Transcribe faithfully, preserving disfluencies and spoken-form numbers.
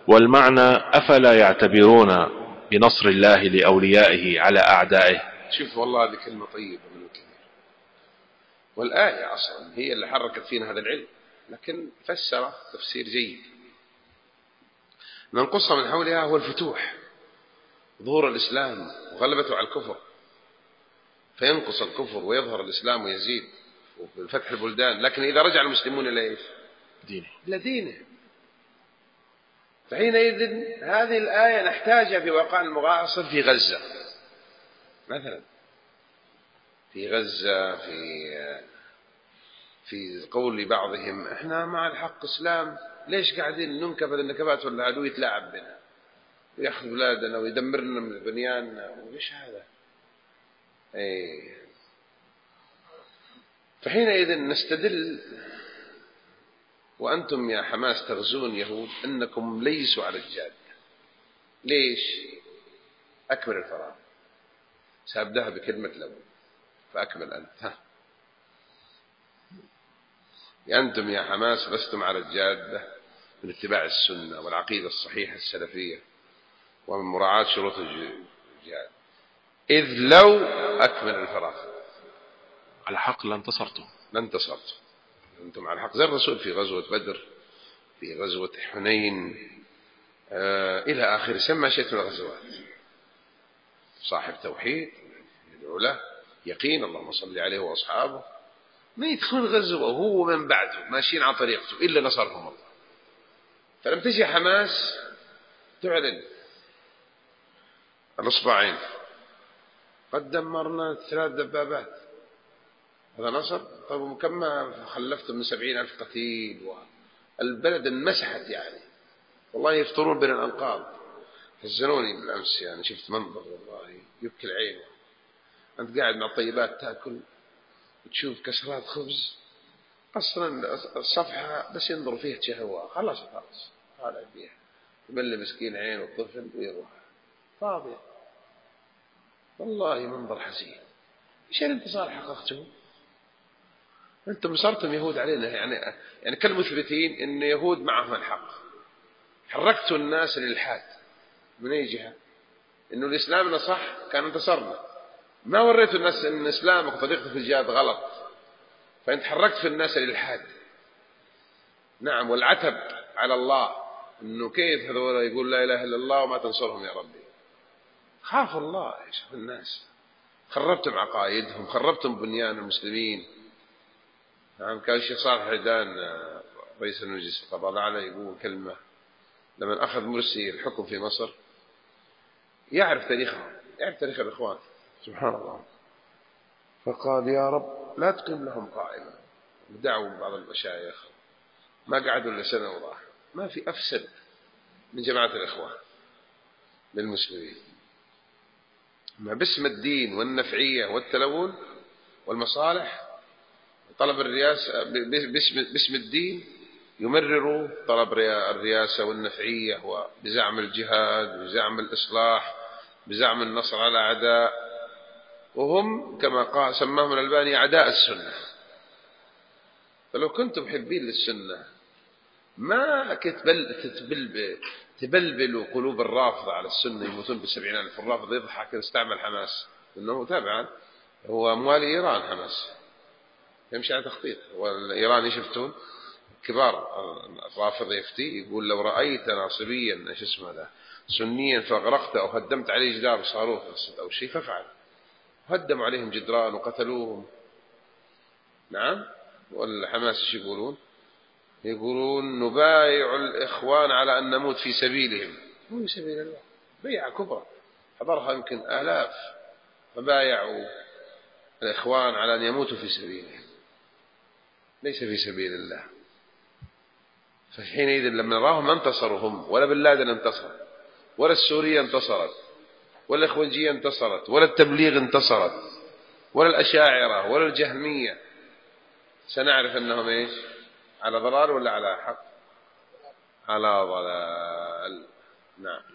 والمعنى: أفلا يعتبرون بنصر الله لأوليائه على أعدائه. شوف والله هذه كلمة طيبة من الكثير، والآية أصلا هي اللي حركت فينا هذا العلم، لكن فسر تفسير جيد. من قصة من حولها هو الفتوح، ظهور الإسلام وغلبته على الكفر، فينقص الكفر ويظهر الإسلام ويزيد وفتح البلدان. لكن إذا رجع المسلمون إلى إيش؟ دينه. إلى دينه. فحينئذ هذه الآية نحتاجها في وقع المعاصر في غزة مثلا، في غزة، في في قول بعضهم احنا مع الحق اسلام، ليش قاعدين ننكب النكبات ولا العدو يتلاعب بنا ويأخذ بلادنا ويدمرنا من بنياننا؟ وإيش هذا؟ ايه. فحينئذ نستدل: وأنتم يا حماس تغزون يهود أنكم ليسوا على الجادة. ليش؟ أكمل الفراغ. سأبدأها بكلمة لو، فأكمل أنت. ها. أنتم يا حماس لستم على الجادة من اتباع السنة والعقيدة الصحيحة السلفية ومن مراعاة شروط الجهاد، إذ لو أكمل الفراغ على حق لانتصرتم. لانتصرتم. أنتم على الحق، زي الرسول في غزوة بدر، في غزوة حنين، آه إلى آخر سمى شيء من الغزوات. صاحب توحيد يدعو له يقين، اللهم صل عليه وأصحابه، ما يدخل غزوة وهو من بعده ماشيين على طريقته إلا نصرهم الله. فلم تجي حماس تعلن الأصبعين: قد دمرنا ثلاث دبابات، هذا نصر؟ طيب وكم خلفتم من سبعين ألف قتيل، والبلد انمسحت يعني، والله يفطرون بين الأنقاض. حزنوني بالأمس يعني، شفت منظر والله يبكي العين. أنت قاعد مع الطيبات تأكل وتشوف كسرات خبز، أصلا الصفحة بس ينظر فيها شهوة، خلاص خلاص طالع فيها، يملي مسكين عين والطفل ويروح فاضية. والله منظر حزين. إيش الانتصار حققته؟ أنتم نصرتم يهود علينا يعني، يعني كالمثبتين إن يهود معهم الحق. حركتوا الناس للإلحاد من أي جهة؟ إنه الإسلام صح كان انتصرنا. ما وريتوا الناس إن إسلامك وطريقتك في الجهاد غلط، فأنت حركت في الناس للإلحاد. نعم، والعتب على الله إنه كيف هذول يقول لا إله إلا الله وما تنصرهم يا ربي. خافوا الله يا شيخ الناس، خربتم عقائدهم، خربتم بنيان المسلمين. نعم، كان الشيخ صالح العيدان رئيس المجلس القضاء الأعلى يقول كلمة لما أخذ مرسي الحكم في مصر، يعرف تاريخهم، يعرف تاريخ الإخوان، سبحان الله، فقال: يا رب لا تقيم لهم قائمة. ودعوا بعض المشايخ، ما قعدوا إلا سنة وراح، ما في أفسد من جماعة الإخوان للمسلمين، ما باسم الدين والنفعية والتلون والمصالح، طلب الرئاسة باسم, باسم الدين يمرروا طلب الرئاسة والنفعية وبزعم الجهاد بزعم الإصلاح بزعم النصر على أعداء، وهم كما قال سماهم الألباني أعداء السنة. فلو كنتم محبين للسنة ما تتبلبل تبلبلوا قلوب الرافضة على السنة يموتون بالسبعين ألف. الرافض يضحك استعمل حماس إنه تابعا هو أموال إيران، حماس يمشي على تخطيط. والإيراني شفتون كبار الرافض يفتي يقول: لو رأيت ناصبيا ايش اسمه هذا سنيا فأغرقت أو هدمت عليه جدار صاروخ أو شيء فافعل. هدموا عليهم جدران وقتلوهم. نعم. والحماس ايش يقولون؟ يقولون: نبايع الإخوان على أن نموت في سبيلهم. مو في سبيل الله، بيعة كبرى حضرها يمكن آلاف، فبايعوا الإخوان على أن يموتوا في سبيلهم، ليس في سبيل الله. فحينئذ لما نراهم ما انتصروا هم، ولا بن لادن انتصر، ولا السورية انتصرت، ولا الإخوانجية انتصرت، ولا التبليغ انتصرت، ولا الأشاعرة، ولا الجهمية، سنعرف أنهم إيش؟ على ضلال ولا على حق؟ على ضلال. نعم.